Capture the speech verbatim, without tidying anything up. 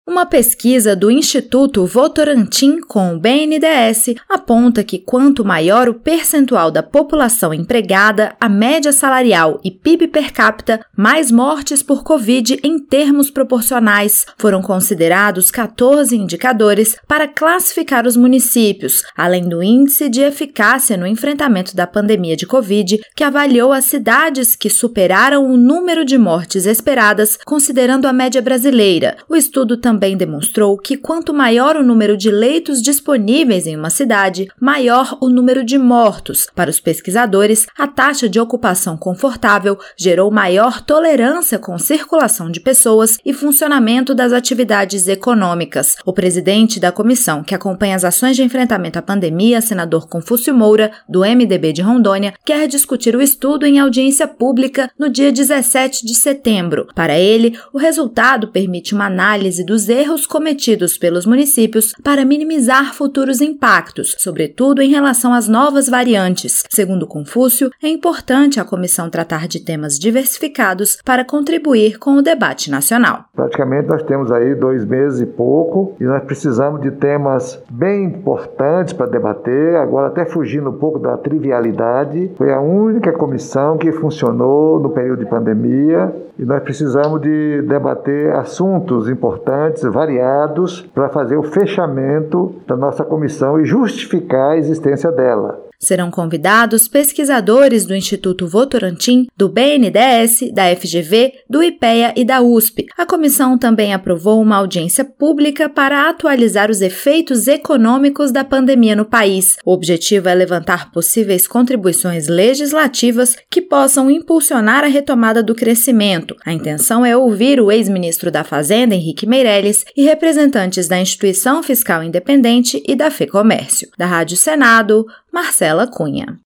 Uma pesquisa do Instituto Votorantim com o B N D E S aponta que quanto maior o percentual da população empregada, a média salarial e P I B per capita, mais mortes por Covid em termos proporcionais. Foram considerados quatorze indicadores para classificar os municípios, além do índice de eficácia no enfrentamento da pandemia de Covid, que avaliou as cidades que superaram o número de mortes esperadas, considerando a média brasileira. O estudo também Também demonstrou que quanto maior o número de leitos disponíveis em uma cidade, maior o número de mortos. Para os pesquisadores, a taxa de ocupação confortável gerou maior tolerância com circulação de pessoas e funcionamento das atividades econômicas. O presidente da comissão que acompanha as ações de enfrentamento à pandemia, senador Confúcio Moura, do M D B de Rondônia, quer discutir o estudo em audiência pública no dia dezessete de setembro. Para ele, o resultado permite uma análise dos erros cometidos pelos municípios para minimizar futuros impactos, sobretudo em relação às novas variantes. Segundo Confúcio, é importante a comissão tratar de temas diversificados para contribuir com o debate nacional. Praticamente nós temos aí dois meses e pouco e nós precisamos de temas bem importantes para debater, agora até fugindo um pouco da trivialidade. Foi a única comissão que funcionou no período de pandemia e nós precisamos de debater assuntos importantes, variados, para fazer o fechamento da nossa comissão e justificar a existência dela. Serão convidados pesquisadores do Instituto Votorantim, do B N D E S, da F G V, do IPEA e da U S P. A comissão também aprovou uma audiência pública para atualizar os efeitos econômicos da pandemia no país. O objetivo é levantar possíveis contribuições legislativas que possam impulsionar a retomada do crescimento. A intenção é ouvir o ex-ministro da Fazenda, Henrique Meirelles, e representantes da Instituição Fiscal Independente e da FEComércio. Da Rádio Senado, Marcela Cunha.